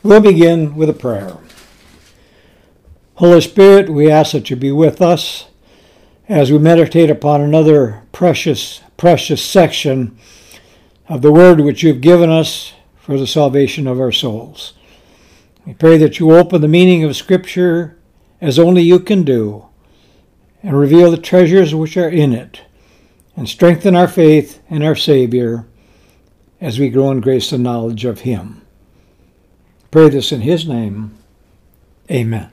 We'll begin with a prayer. Holy Spirit, we ask that you be with us as we meditate upon another precious section of the Word which you've given us for the salvation of our souls. We pray that you open the meaning of Scripture as only you can do, and reveal the treasures which are in it, and strengthen our faith in our Savior as we grow in grace and knowledge of Him. Pray this in His name. Amen.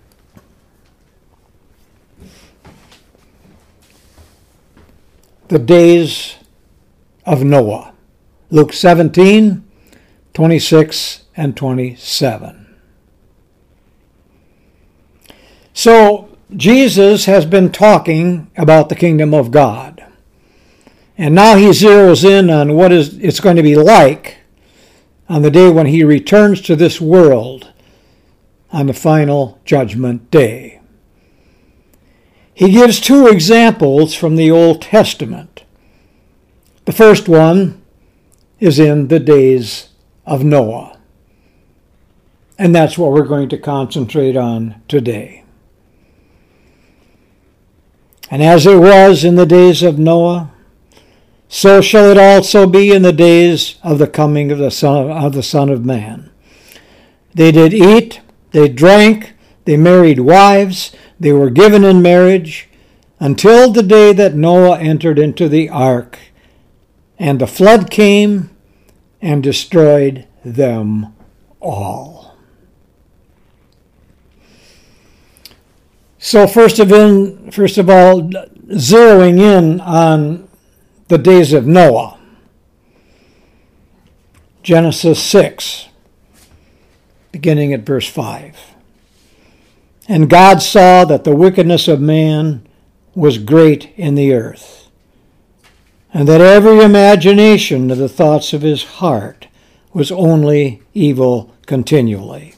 The days of Noah. Luke 17, 26 and 27. So, Jesus has been talking about the kingdom of God. And now he zeroes in on what it's going to be like on the day when he returns to this world on the final judgment day. He gives two examples from the Old Testament. The first one is in the days of Noah. And that's what we're going to concentrate on today. And as it was in the days of Noah, so shall it also be in the days of the coming of the Son of Man. They did eat, they drank, they married wives, they were given in marriage, until the day that Noah entered into the ark, and the flood came and destroyed them all. So first of all, zeroing in on the days of Noah. Genesis 6, beginning at verse 5. And God saw that the wickedness of man was great in the earth, and that every imagination of the thoughts of his heart was only evil continually.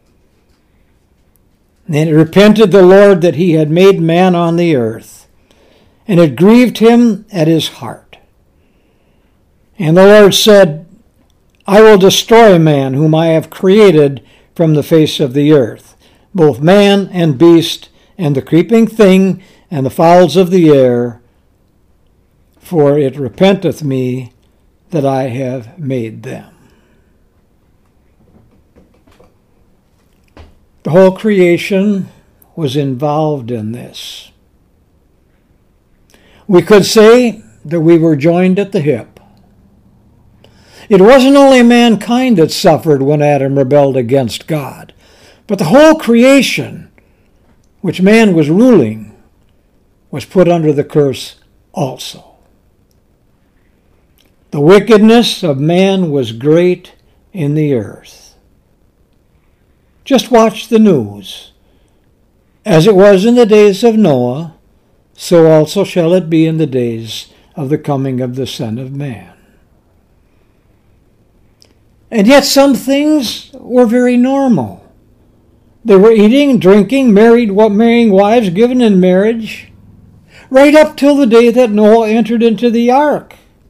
And it repented the Lord that he had made man on the earth, and it grieved him at his heart. And the Lord said, I will destroy man whom I have created from the face of the earth, both man and beast, and the creeping thing, and the fowls of the air, for it repenteth me that I have made them. The whole creation was involved in this. We could say that we were joined at the hip. It wasn't only mankind that suffered when Adam rebelled against God, but the whole creation, which man was ruling, was put under the curse also. The wickedness of man was great in the earth. Just watch the news. As it was in the days of Noah, so also shall it be in the days of the coming of the Son of Man. And yet some things were very normal. They were eating, drinking, marrying wives, given in marriage, right up till the day that Noah entered into the ark.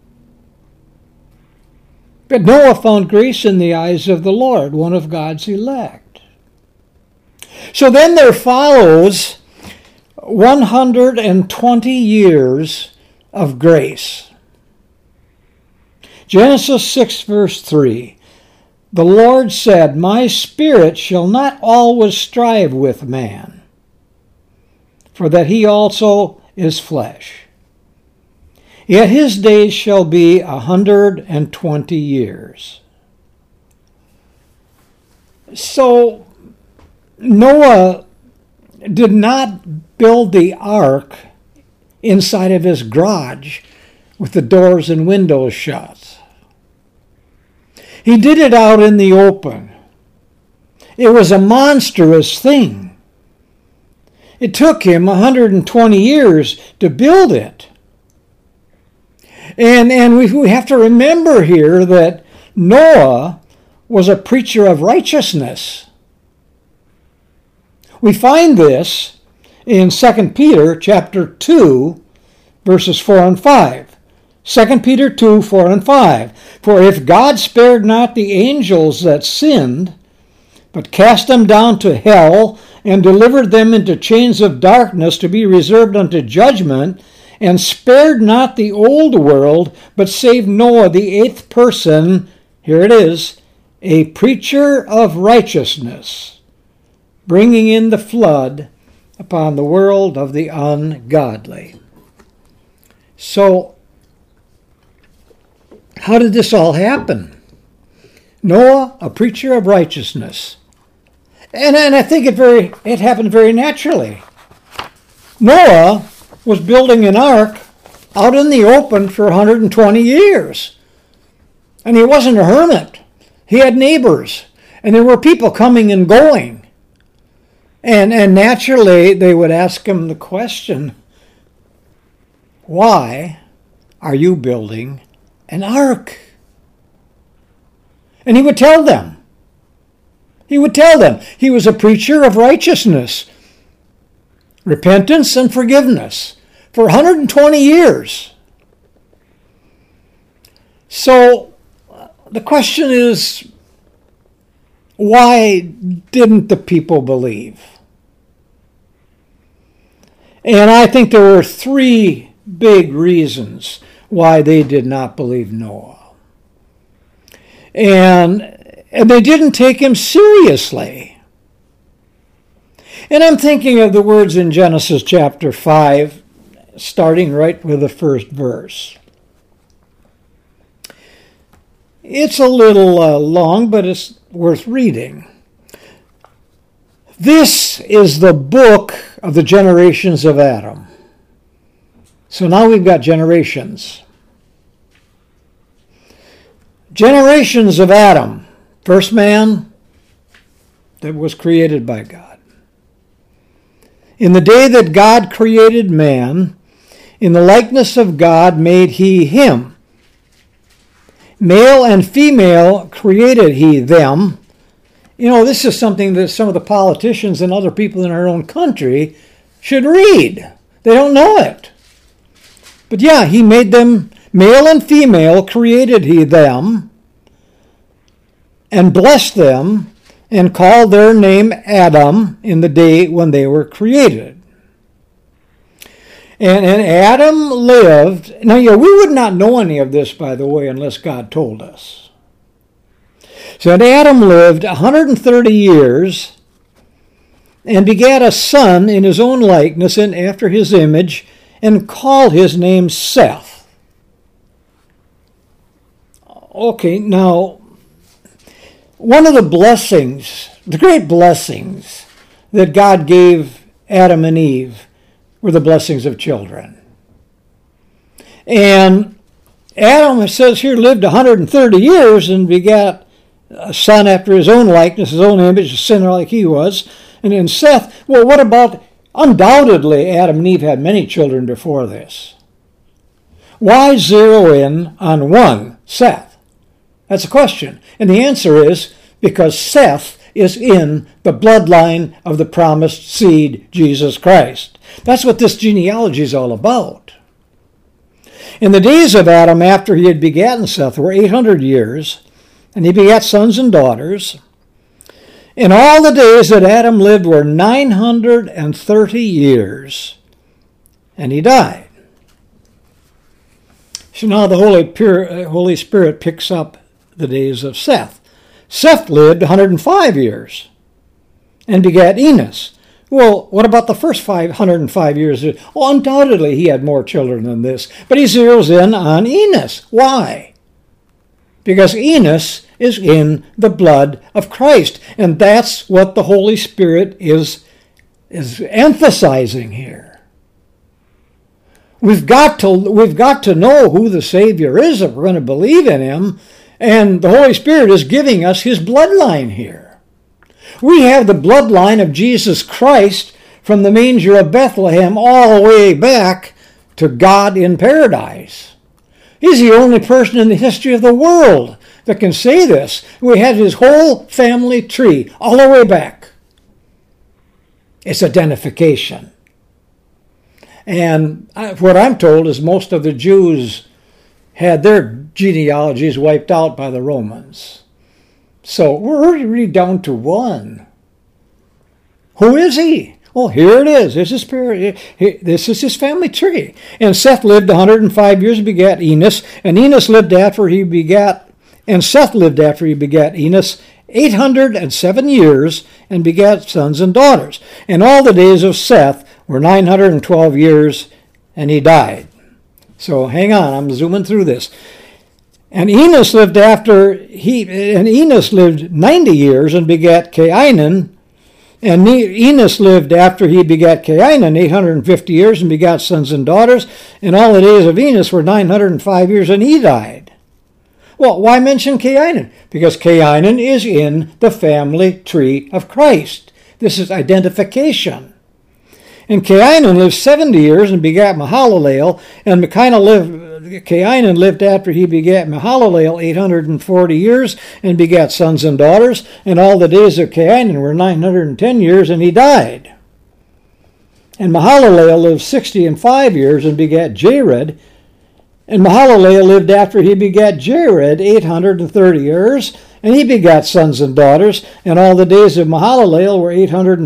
But Noah found grace in the eyes of the Lord, one of God's elect. So then there follows 120 years of grace. Genesis 6, verse 3. The Lord said, My spirit shall not always strive with man, for that he also is flesh. Yet his days shall be 120 years. So Noah did not build the ark inside of his garage with the doors and windows shut. He did it out in the open. It was a monstrous thing. It took him 120 years to build it. And we have to remember here that Noah was a preacher of righteousness. We find this in 2 Peter chapter 2, verses 4 and 5. 2 Peter 2, 4 and 5. For if God spared not the angels that sinned, but cast them down to hell, and delivered them into chains of darkness to be reserved unto judgment, and spared not the old world, but saved Noah, the eighth person, here it is, a preacher of righteousness, bringing in the flood upon the world of the ungodly. So, how did this all happen? Noah, a preacher of righteousness. And I think it happened very naturally. Noah was building an ark out in the open for 120 years. And he wasn't a hermit. He had neighbors. And there were people coming and going. And naturally, they would ask him the question, why are you building an ark? And he would tell them. He would tell them. He was a preacher of righteousness, repentance and forgiveness for 120 years. So the question is, why didn't the people believe? And I think there were three big reasons why they did not believe Noah. And they didn't take him seriously. And I'm thinking of the words in Genesis chapter 5, starting right with the first verse. It's a little long, but it's worth reading. This is the book of the generations of Adam. So now we've got generations. Generations of Adam, first man that was created by God. In the day that God created man, in the likeness of God made he him. Male and female created he them. You know, this is something that some of the politicians and other people in our own country should read. They don't know it. But yeah, he made them, male and female created he them, and blessed them, and called their name Adam in the day when they were created. And Adam lived, now yeah, we would not know any of this, by the way, unless God told us. So Adam lived 130 years and begat a son in his own likeness and after his image, and called his name Seth. Okay, now, one of the blessings, the great blessings that God gave Adam and Eve were the blessings of children. And Adam, it says here, lived 130 years and begat a son after his own likeness, his own image, a sinner like he was. And then Seth, well, what about, undoubtedly Adam and Eve had many children before this. Why zero in on one, Seth? That's a question. And the answer is because Seth is in the bloodline of the promised seed, Jesus Christ. That's what this genealogy is all about. In the days of Adam after he had begotten Seth were 800 years, and he begat sons and daughters. And all the days that Adam lived were 930 years, and he died. So now the Holy Spirit picks up the days of Seth. Seth lived 105 years and begat Enos. Well, what about the first 505 years? Well, undoubtedly he had more children than this, but he zeroes in on Enos. Why? Because Enos is in the blood of Christ, and that's what the Holy Spirit is emphasizing here. We've got to know who the Savior is if we're going to believe in him, and the Holy Spirit is giving us his bloodline here. We have the bloodline of Jesus Christ from the manger of Bethlehem all the way back to God in paradise. He's the only person in the history of the world that can say this. We have his whole family tree all the way back. It's identification. And what I'm told is most of the Jews had their genealogies wiped out by the Romans. So we're really down to one. Who is he? Well, here it is. This is his family tree. And Seth lived 105 years and begat Enos. And Enos lived after he begat, and Seth lived after he begat Enos 807 years and begat sons and daughters. And all the days of Seth were 912 years, and he died. So hang on, I'm zooming through this. And Enos lived 90 years and begat Cainan. And Enos lived after he begat Cainan 850 years and begat sons and daughters. And all the days of Enos were 905 years, and he died. Well, why mention Cainan? Because Cainan is in the family tree of Christ. This is identification. And Cainan lived 70 years and begat Mahalalel. And Cainan lived after he begat Mahalalel 840 years and begat sons and daughters. And all the days of Cainan were 910 years, and he died. And Mahalalel lived 65 years and begat Jared. And Mahalalel lived after he begat Jared 830 years, and he begat sons and daughters. And all the days of Mahalalel were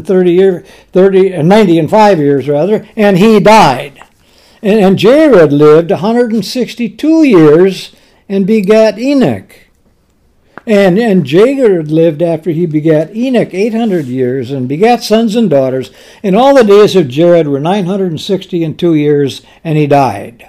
95 years, and he died. And Jared lived 162 years and begat Enoch. And Jared lived after he begat Enoch 800 years and begat sons and daughters. And all the days of Jared were 962 years, and he died.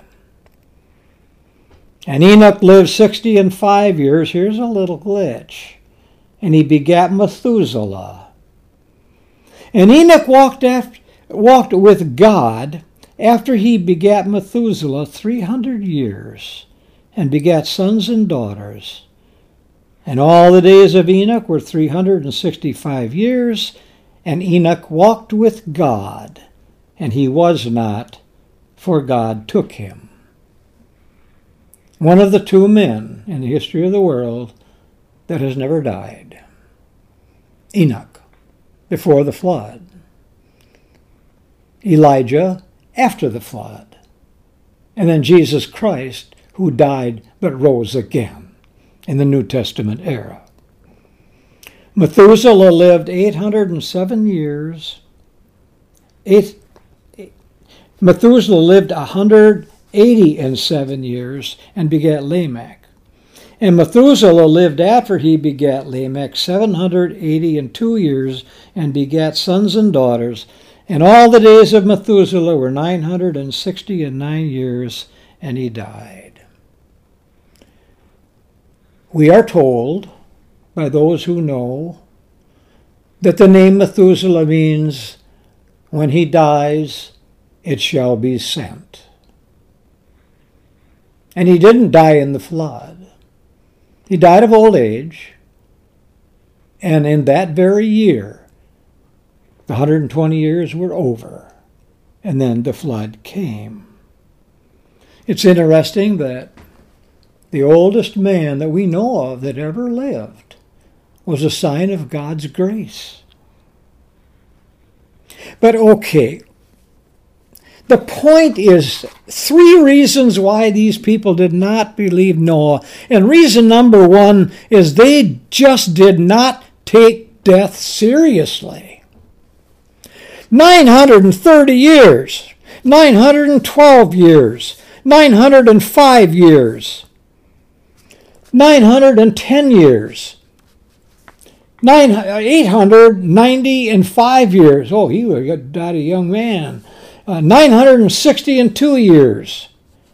And Enoch lived 65 years. Here's a little glitch. And he begat Methuselah. And Enoch walked with God after he begat Methuselah 300 years, and begat sons and daughters. And all the days of Enoch were 365 years, and Enoch walked with God, and he was not, for God took him. One of the two men in the history of the world that has never died. Enoch, before the flood. Elijah, after the flood. And then Jesus Christ, who died but rose again in the New Testament era. Methuselah lived 807 years. Methuselah lived 187 years and begat Lamech. And Methuselah lived after he begat Lamech 782 years and begat sons and daughters. And all the days of Methuselah were 969 years, and he died. We are told by those who know that the name Methuselah means, when he dies, it shall be sent. And he didn't die in the flood. He died of old age, and in that very year, the 120 years were over, and then the flood came. It's interesting that the oldest man that we know of that ever lived was a sign of God's grace. But okay, the point is 3 reasons why these people did not believe Noah. And reason number 1 is they just did not take death seriously. 930 years, 912 years, 905 years, 910 years, 895 years. Oh, he died a young man. 962 years,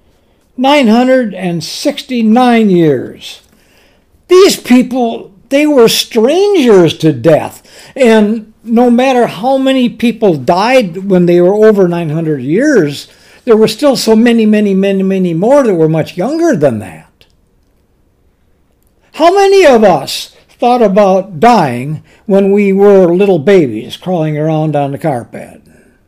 969 years. These people, they were strangers to death. And no matter how many people died when they were over 900 years, there were still so many more that were much younger than that. How many of us thought about dying when we were little babies crawling around on the carpet?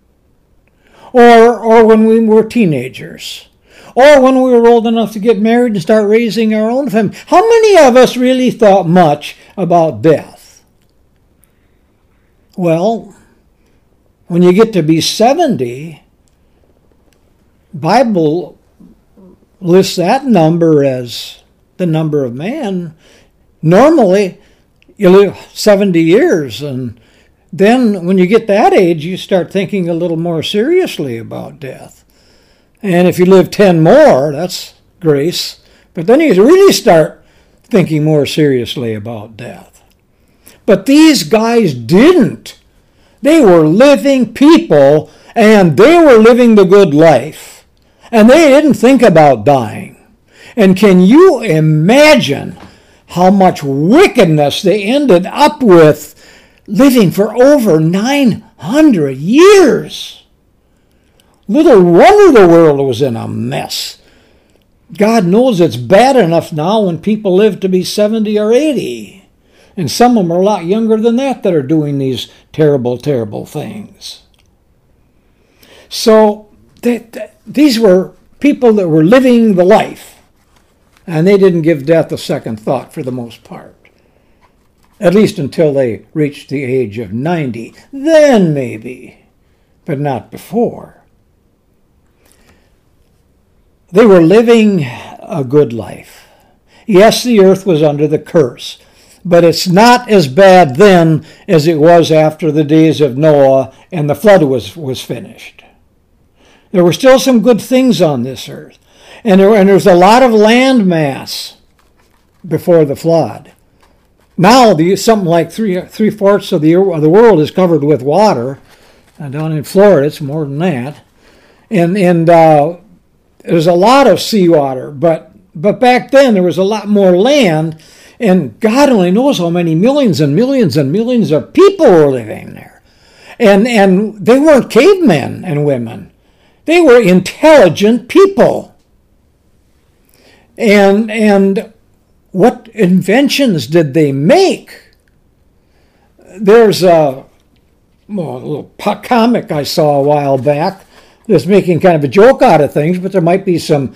Or when we were teenagers? Or when we were old enough to get married and start raising our own family? How many of us really thought much about death? Well, when you get to be 70, Bible lists that number as the number of man. Normally, you live 70 years, and then when you get that age, you start thinking a little more seriously about death. And if you live 10 more, that's grace. But then you really start thinking more seriously about death. But these guys didn't. They were living people, and they were living the good life. And they didn't think about dying. And can you imagine how much wickedness they ended up with living for over 900 years? Little wonder the world was in a mess. God knows it's bad enough now when people live to be 70 or 80. And some of them are a lot younger than that are doing these terrible, terrible things. So these were people that were living the life. And they didn't give death a second thought for the most part. At least until they reached the age of 90. Then maybe, but not before. They were living a good life. Yes, the earth was under the curse, but it's not as bad then as it was after the days of Noah and the flood was finished. There were still some good things on this earth. And there's a lot of land mass before the flood. Now, something like three-fourths of the world is covered with water. And down in Florida, it's more than that. And there's a lot of seawater. But back then, there was a lot more land. And God only knows how many millions and millions and millions of people were living there. And they weren't cavemen and women. They were intelligent people. And what inventions did they make? There's a little comic I saw a while back that's making kind of a joke out of things, but there might be some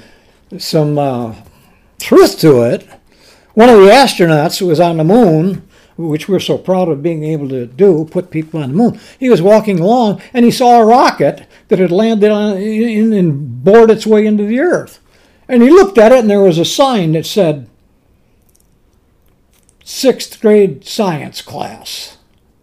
truth to it. One of the astronauts who was on the moon, which we're so proud of being able to do, put people on the moon, he was walking along and he saw a rocket that had landed on and bored its way into the earth. And he looked at it, and there was a sign that said, 6th grade science class.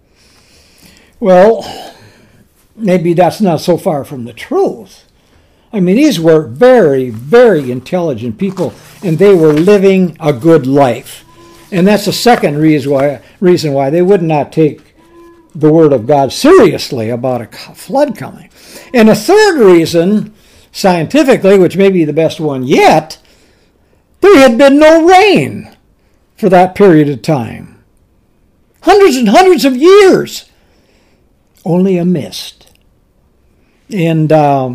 Well, maybe that's not so far from the truth. I mean, these were very, very intelligent people, and they were living a good life. And that's the second reason why they would not take the Word of God seriously about a flood coming. And a third reason, scientifically, which may be the best one yet, there had been no rain for that period of time. Hundreds and hundreds of years. Only a mist. And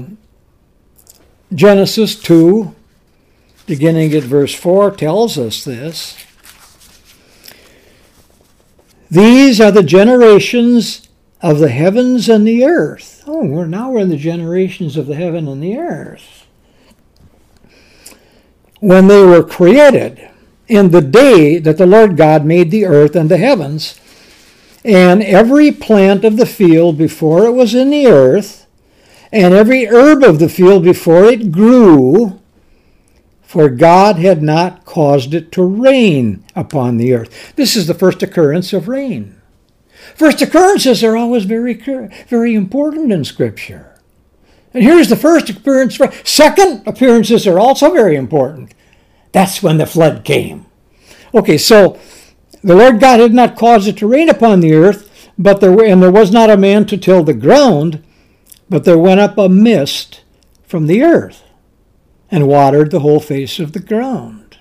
Genesis 2, beginning at verse 4, tells us this. These are the generations of the heavens and the earth. Oh, we're in the generations of the heaven and the earth. When they were created, in the day that the Lord God made the earth and the heavens, and every plant of the field before it was in the earth, and every herb of the field before it grew, for God had not caused it to rain upon the earth. This is the first occurrence of rain. First occurrences are always very, very important in Scripture. And here's the first appearance. Second appearances are also very important. That's when the flood came. Okay, so the Lord God had not caused it to rain upon the earth, but there was not a man to till the ground, but there went up a mist from the earth and watered the whole face of the ground.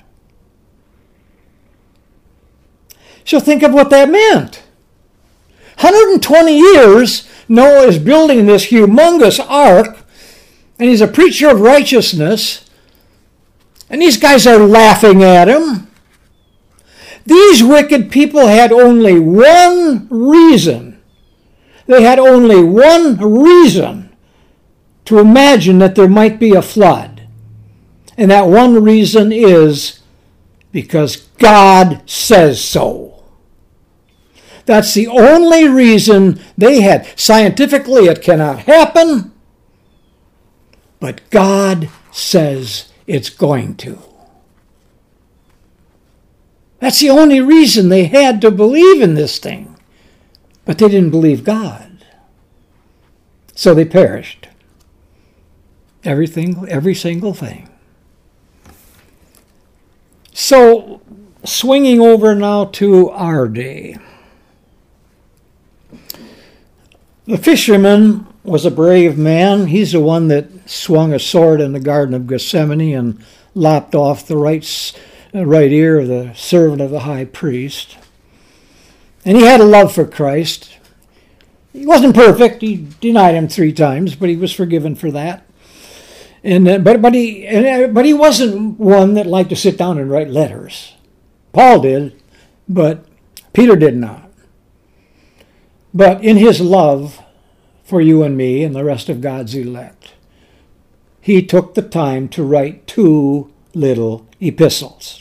So think of what that meant. 120 years, Noah is building this humongous ark, and he's a preacher of righteousness, and these guys are laughing at him. These wicked people had only one reason. They had only one reason to imagine that there might be a flood. And that one reason is because God says so. That's the only reason they had. Scientifically, it cannot happen, but God says it's going to. That's the only reason they had to believe in this thing. But they didn't believe God. So they perished. Every single thing. So, swinging over now to our day. The fisherman was a brave man. He's the one that swung a sword in the Garden of Gethsemane and lopped off the right ear of the servant of the high priest. And he had a love for Christ. He wasn't perfect. He denied him 3 times, but he was forgiven for that. And but he wasn't one that liked to sit down and write letters. Paul did, but Peter did not. But in his love for you and me and the rest of God's elect, he took the time to write 2 little epistles.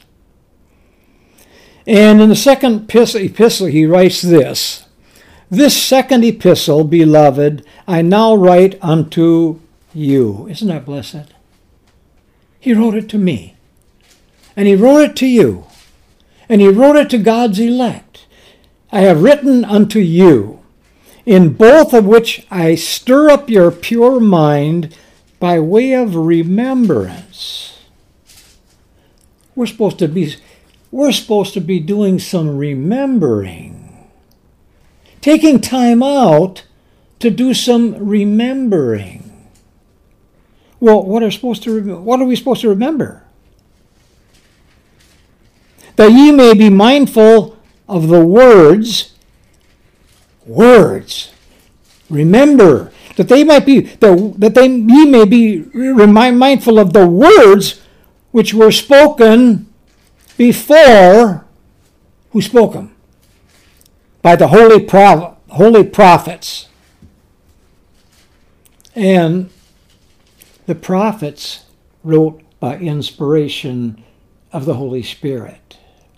And in the second epistle, he writes this: "This second epistle, beloved, I now write unto you." Isn't that blessed? He wrote it to me. And he wrote it to you. And he wrote it to God's elect. "I have written unto you, in both of which I stir up your pure mind by way of remembrance." We're supposed to be doing some remembering. Taking time out to do some remembering. Well, what are we supposed to remember? "That ye may be mindful of the words." Remember that ye may be mindful of the words which were spoken before. Who spoke them? By the holy prophets. And the prophets wrote by inspiration of the Holy Spirit.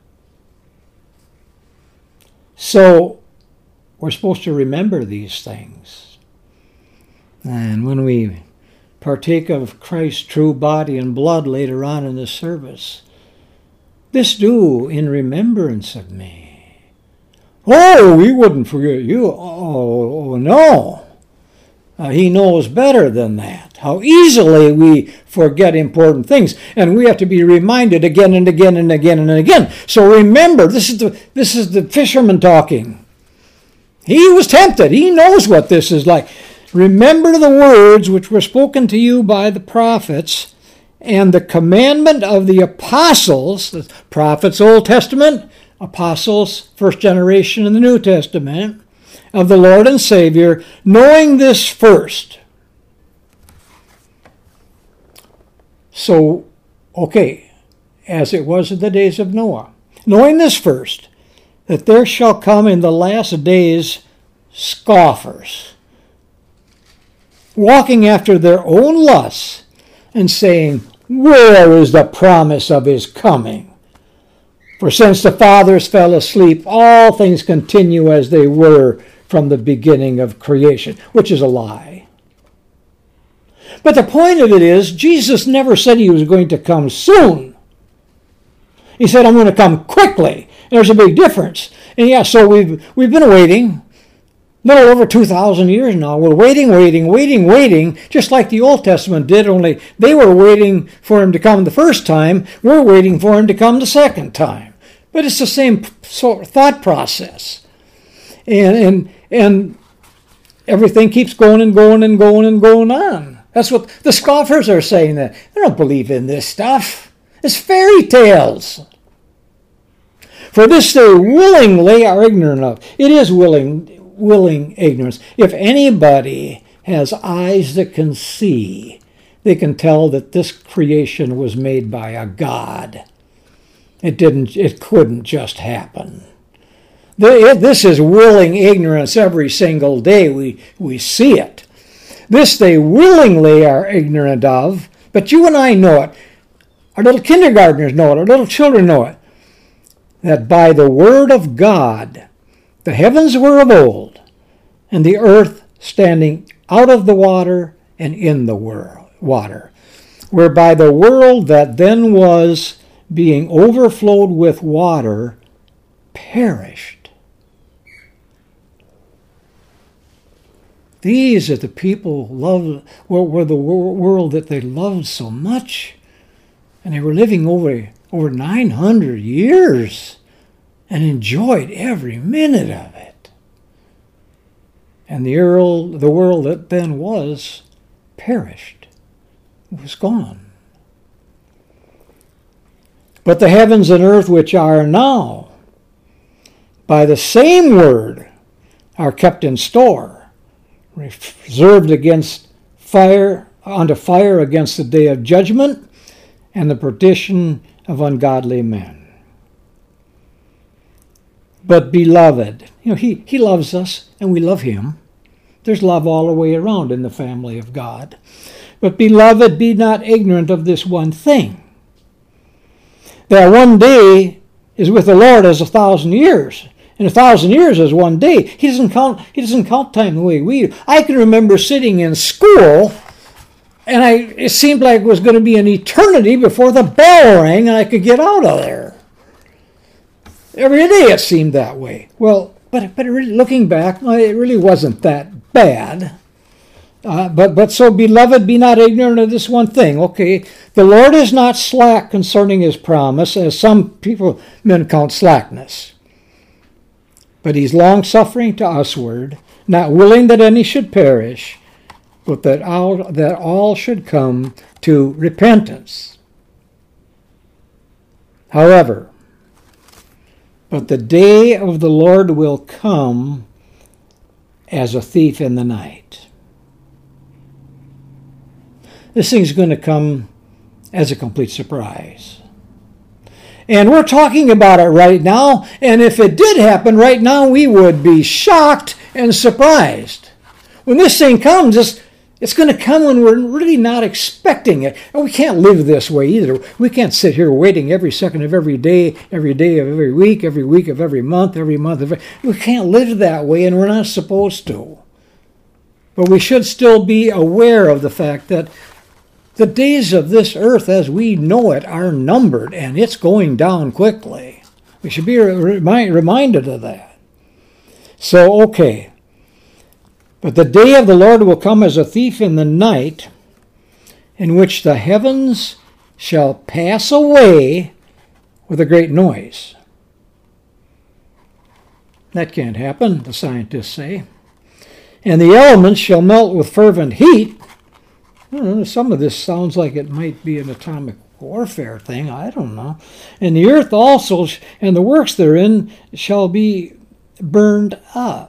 So we're supposed to remember these things. And when we partake of Christ's true body and blood later on in the service, "This do in remembrance of me." Oh, we wouldn't forget you. Oh no. He knows better than that. How easily we forget important things. And we have to be reminded again and again and again and again. So remember, this is the fisherman talking. He was tempted. He knows what this is like. "Remember the words which were spoken to you by the prophets, and the commandment of the apostles," the prophets, Old Testament, apostles, first generation in the New Testament, "of the Lord and Savior, knowing this first." So, okay, as it was in the days of Noah, "knowing this first, that there shall come in the last days scoffers, walking after their own lusts, and saying, Where is the promise of his coming? For since the fathers fell asleep, all things continue as they were from the beginning of creation," which is a lie. But the point of it is, Jesus never said he was going to come soon. He said, "I'm going to come quickly." There's a big difference. And yeah, so we've been waiting a little over 2,000 years now. We're waiting, just like the Old Testament did, only they were waiting for him to come the first time. We're waiting for him to come the second time. But it's the same sort of thought process. And everything keeps going on. That's what the scoffers are saying. That they don't believe in this stuff. It's fairy tales. "For this they willingly are ignorant of." It is willing ignorance. If anybody has eyes that can see, they can tell that this creation was made by a God. It couldn't just happen. This is willing ignorance every single day. We see it. "This they willingly are ignorant of," but you and I know it. Our little kindergartners know it. Our little children know it. "That by the word of God the heavens were of old, and the earth standing out of the water and in the water, whereby the world that then was being overflowed with water, perished. These are the people were the world that they loved so much. And they were living over 900 years and enjoyed every minute of it. And the world that then was perished. It was gone. But the heavens and earth which are now, by the same word, are kept in store, reserved against fire, unto fire against the day of judgment and the perdition of ungodly men. But beloved, he loves us and we love him. There's love all the way around in the family of God. But beloved, be not ignorant of this one thing, that one day is with the Lord as 1,000 years. And 1,000 years is one day. He doesn't count time the way we do. I can remember sitting in school, and it seemed like it was going to be an eternity before the bell rang and I could get out of there. Every day it seemed that way. Well, but really, looking back, it really wasn't that bad. But so, beloved, be not ignorant of this one thing. Okay, the Lord is not slack concerning his promise, as some men count slackness. But he's long-suffering to usward, not willing that any should perish, but that all should come to repentance. However, but the day of the Lord will come as a thief in the night. This thing's going to come as a complete surprise. And we're talking about it right now, and if it did happen right now, we would be shocked and surprised. When this thing comes, it's going to come when we're really not expecting it. And we can't live this way either. We can't sit here waiting every second of every day of every week of every month we can't live that way, and we're not supposed to. But we should still be aware of the fact that the days of this earth as we know it are numbered, and it's going down quickly. We should be reminded of that. So, okay. But the day of the Lord will come as a thief in the night, in which the heavens shall pass away with a great noise. That can't happen, the scientists say. And the elements shall melt with fervent heat. Some of this sounds like it might be an atomic warfare thing. I don't know. And the earth also and the works therein shall be burned up.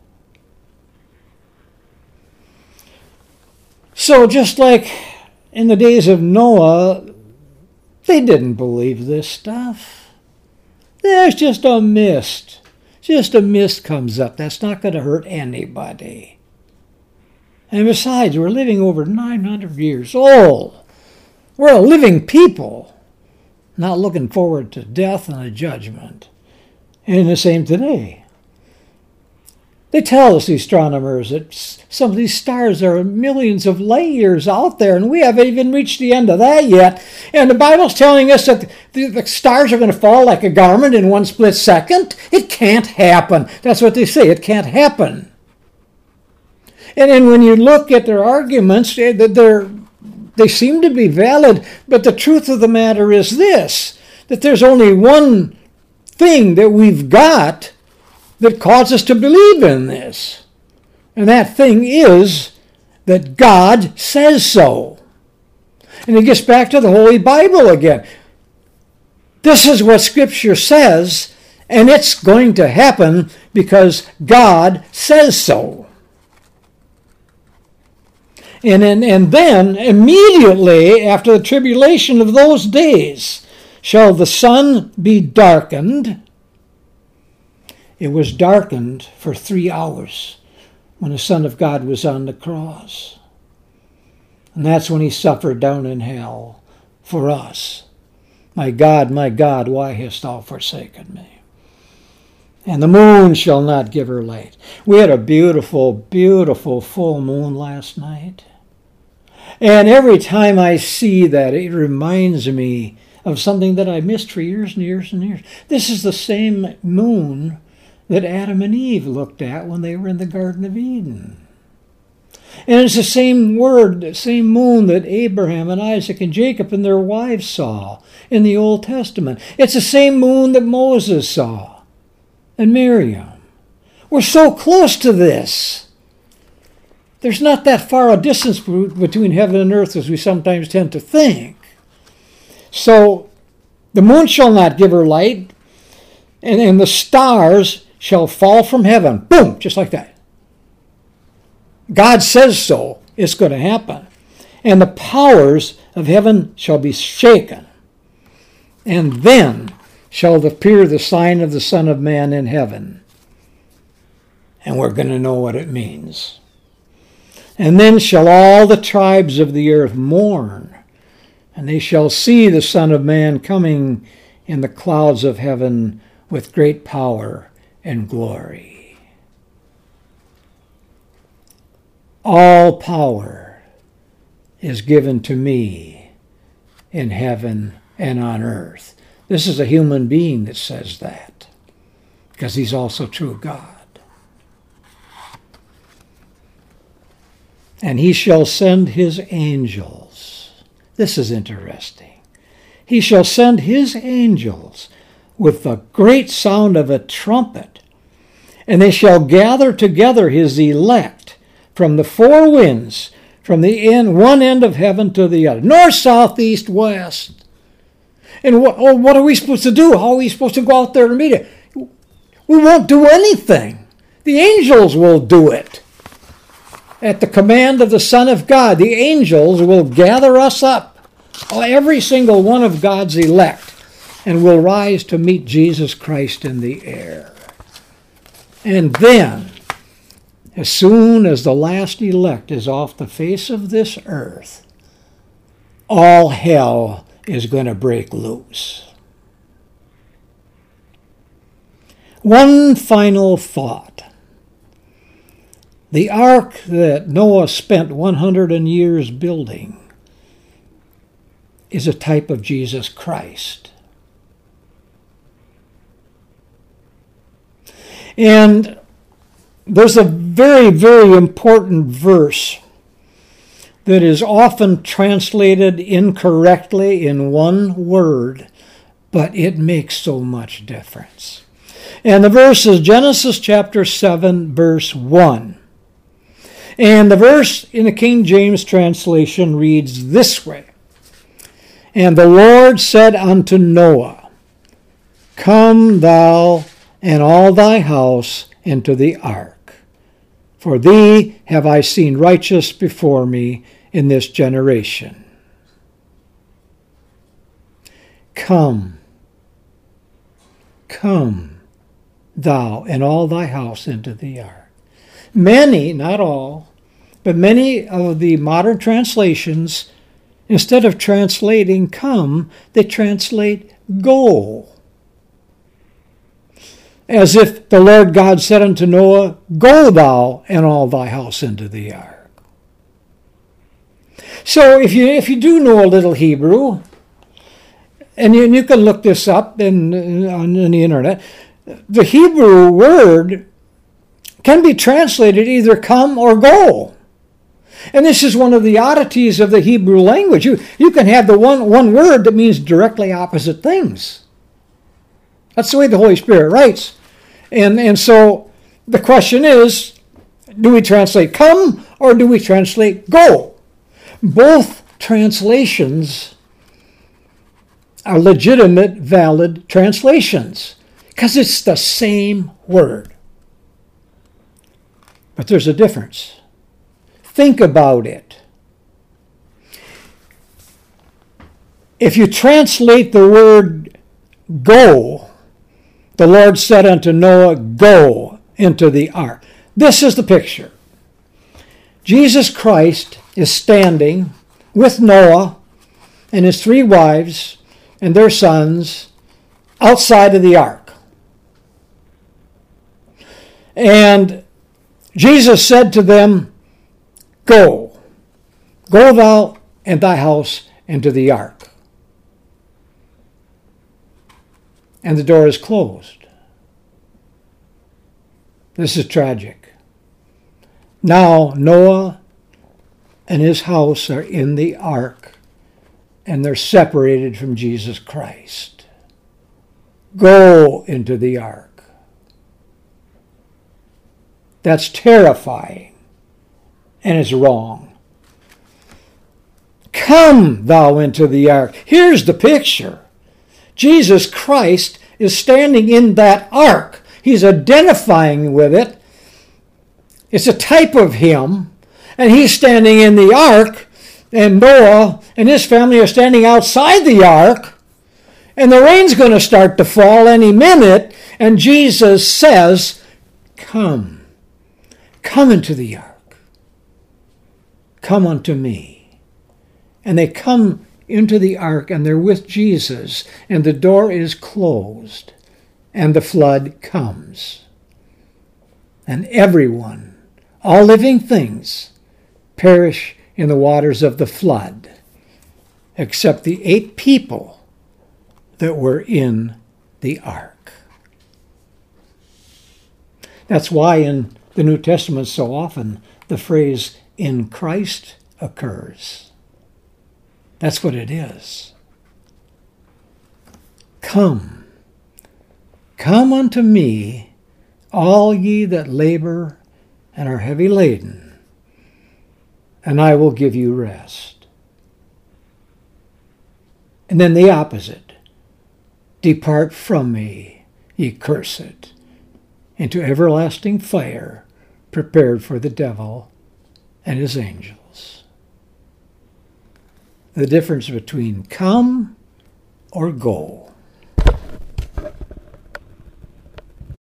So just like in the days of Noah, they didn't believe this stuff. There's just a mist. Just a mist comes up. That's not going to hurt anybody. And besides, we're living over 900 years old. We're a living people, not looking forward to death and a judgment. And the same today. They tell us, the astronomers, that some of these stars are millions of light years out there, and we haven't even reached the end of that yet. And the Bible's telling us that the stars are going to fall like a garment in one split second. It can't happen. That's what they say. It can't happen. And then when you look at their arguments, they seem to be valid, but the truth of the matter is this, that there's only one thing that we've got that causes us to believe in this. And that thing is that God says so. And it gets back to the Holy Bible again. This is what Scripture says, and it's going to happen because God says so. And then, immediately after the tribulation of those days, shall the sun be darkened. It was darkened for 3 hours when the Son of God was on the cross. And that's when he suffered down in hell for us. My God, why hast thou forsaken me? And the moon shall not give her light. We had a beautiful, beautiful full moon last night. And every time I see that, it reminds me of something that I missed for years and years and years. This is the same moon that Adam and Eve looked at when they were in the Garden of Eden. And it's the same word, the same moon that Abraham and Isaac and Jacob and their wives saw in the Old Testament. It's the same moon that Moses saw and Miriam. We're so close to this. There's not that far a distance between heaven and earth as we sometimes tend to think. So the moon shall not give her light, and the stars shall fall from heaven. Boom, just like that. God says so. It's going to happen. And the powers of heaven shall be shaken. And then shall appear the sign of the Son of Man in heaven. And we're going to know what it means. And then shall all the tribes of the earth mourn, and they shall see the Son of Man coming in the clouds of heaven with great power and glory. All power is given to me in heaven and on earth. This is a human being that says that, because he's also true God. And he shall send his angels. This is interesting. He shall send his angels with the great sound of a trumpet, and they shall gather together his elect from the four winds, from the one end of heaven to the other, north, south, east, west. And what are we supposed to do? How are we supposed to go out there and meet it? We won't do anything. The angels will do it. At the command of the Son of God, the angels will gather us up, every single one of God's elect, and will rise to meet Jesus Christ in the air. And then, as soon as the last elect is off the face of this earth, all hell is going to break loose. One final thought. The ark that Noah spent 100 years building is a type of Jesus Christ. And there's a very, very important verse that is often translated incorrectly in one word, but it makes so much difference. And the verse is Genesis chapter 7, verse 1. And the verse in the King James translation reads this way. And the Lord said unto Noah, Come thou and all thy house into the ark, for thee have I seen righteous before me in this generation. Come, thou and all thy house into the ark. Many, not all, but many of the modern translations, instead of translating come, they translate go. As if the Lord God said unto Noah, Go thou and all thy house into the ark. So if you do know a little Hebrew, and you can look this up on the internet, the Hebrew word can be translated either come or go. And this is one of the oddities of the Hebrew language. You can have the one word that means directly opposite things. That's the way the Holy Spirit writes. And so the question is, do we translate come or do we translate go? Both translations are legitimate, valid translations because it's the same word. But there's a difference. Think about it. If you translate the word go, the Lord said unto Noah, Go into the ark. This is the picture. Jesus Christ is standing with Noah and his 3 wives and their sons outside of the ark. And Jesus said to them, Go thou and thy house into the ark. and the door is closed. This is tragic. Now Noah and his house are in the ark, and they're separated from Jesus Christ. Go into the ark. That's terrifying, and it's wrong. Come thou into the ark. Here's the picture. Jesus Christ is standing in that ark. He's identifying with it. It's a type of him, and he's standing in the ark, and Noah and his family are standing outside the ark, and the rain's going to start to fall any minute, and Jesus says, come into the ark. Come unto me. And they come into the ark, and they're with Jesus, and the door is closed, and the flood comes. And everyone, all living things, perish in the waters of the flood, except the 8 people that were in the ark. That's why in the New Testament so often the phrase "in Christ" occurs. That's what it is. Come unto me, all ye that labor and are heavy laden, and I will give you rest. And then the opposite. Depart from me, ye cursed, into everlasting fire prepared for the devil and his angels. The difference between come or go.